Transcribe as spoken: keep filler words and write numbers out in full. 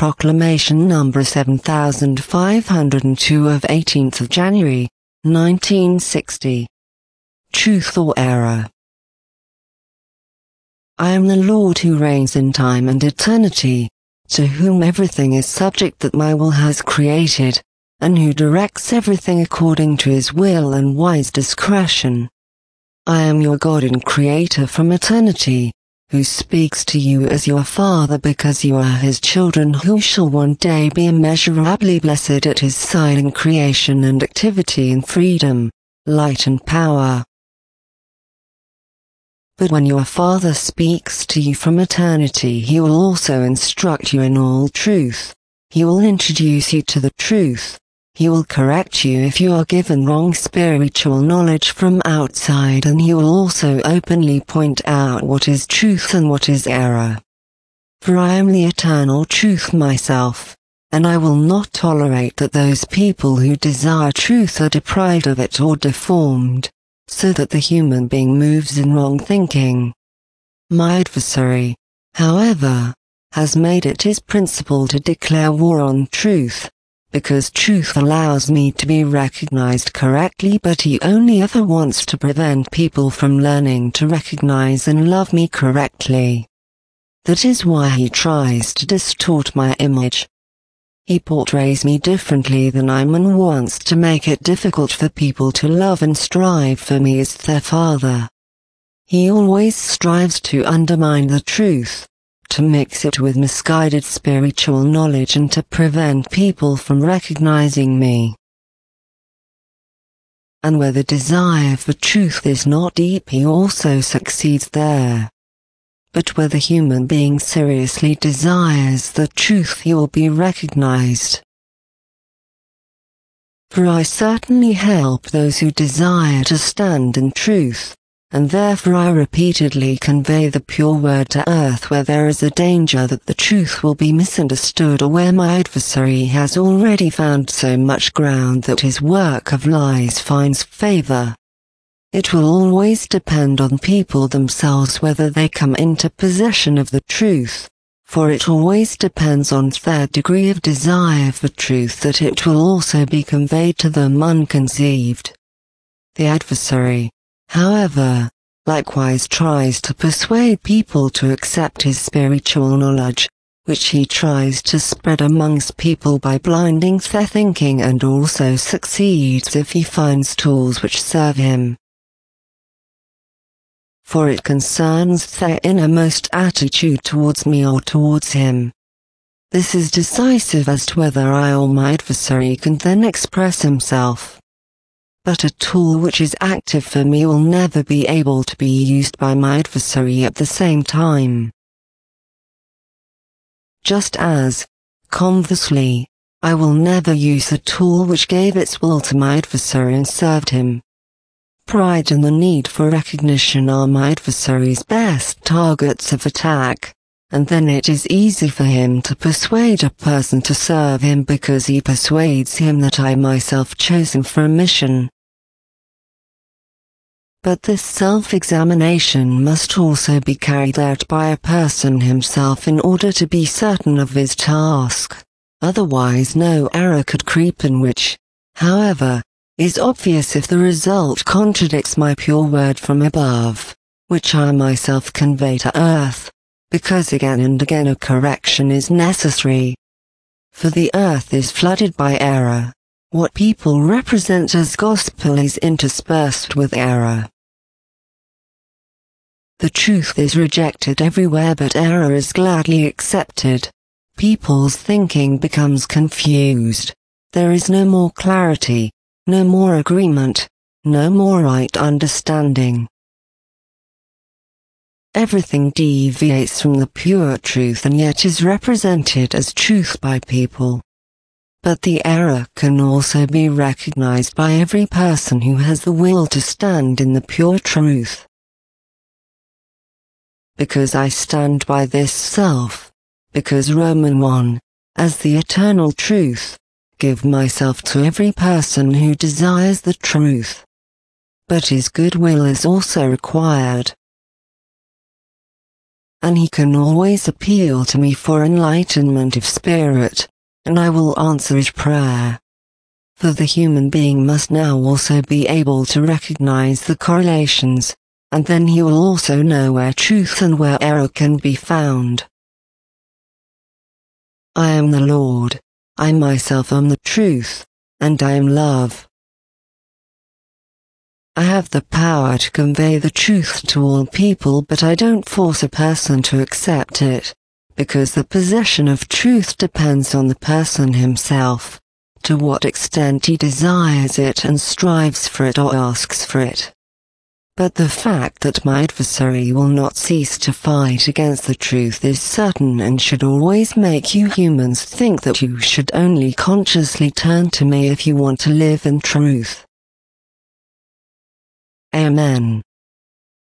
Proclamation number seven thousand five hundred two of eighteenth of January, nineteen sixty. Truth or error? I am the Lord who reigns in time and eternity, to whom everything is subject that my will has created, and who directs everything according to his will and wise discretion. I am your God and Creator from eternity, who speaks to you as your Father because you are his children, who shall one day be immeasurably blessed at his side in creation and activity and freedom, light and power. But when your Father speaks to you from eternity, he will also instruct you in all truth. He will introduce you to the truth. He will correct you if you are given wrong spiritual knowledge from outside, and he will also openly point out what is truth and what is error. For I am the eternal truth myself, and I will not tolerate that those people who desire truth are deprived of it or deformed, so that the human being moves in wrong thinking. My adversary, however, has made it his principle to declare war on truth, because truth allows me to be recognized correctly, but he only ever wants to prevent people from learning to recognize and love me correctly. That is why he tries to distort my image. He portrays me differently than I am and wants to make it difficult for people to love and strive for me as their Father. He always strives to undermine the truth, to mix it with misguided spiritual knowledge, and to prevent people from recognizing me. And where the desire for truth is not deep, he also succeeds there. But where the human being seriously desires the truth, he will be recognized. For I certainly help those who desire to stand in truth, and therefore I repeatedly convey the pure word to earth where there is a danger that the truth will be misunderstood, or where my adversary has already found so much ground that his work of lies finds favor. It will always depend on people themselves whether they come into possession of the truth, for it always depends on their degree of desire for truth that it will also be conveyed to them unconceived. The adversary, however, likewise tries to persuade people to accept his spiritual knowledge, which he tries to spread amongst people by blinding their thinking, and also succeeds if he finds tools which serve him. For it concerns their innermost attitude towards me or towards him. This is decisive as to whether I or my adversary can then express himself. But a tool which is active for me will never be able to be used by my adversary at the same time. Just as, conversely, I will never use a tool which gave its will to my adversary and served him. Pride and the need for recognition are my adversary's best targets of attack, and then it is easy for him to persuade a person to serve him because he persuades him that I myself chose him for a mission. But this self-examination must also be carried out by a person himself in order to be certain of his task, otherwise no error could creep in, which, however, is obvious if the result contradicts my pure word from above, which I myself convey to earth, because again and again a correction is necessary. For the earth is flooded by error. What people represent as gospel is interspersed with error. The truth is rejected everywhere, but error is gladly accepted. People's thinking becomes confused. There is no more clarity, no more agreement, no more right understanding. Everything deviates from the pure truth and yet is represented as truth by people. But the error can also be recognized by every person who has the will to stand in the pure truth. Because I stand by this self, because Romans one, as the eternal truth, give myself to every person who desires the truth. But his good will is also required. and he can always appeal to me for enlightenment of spirit, and I will answer his prayer. For the human being must now also be able to recognize the correlations, and then he will also know where truth and where error can be found. I am the Lord, I myself am the truth, and I am love. I have the power to convey the truth to all people, but I don't force a person to accept it, because the possession of truth depends on the person himself, to what extent he desires it and strives for it or asks for it. But the fact that my adversary will not cease to fight against the truth is certain and should always make you humans think that you should only consciously turn to me if you want to live in truth. Amen.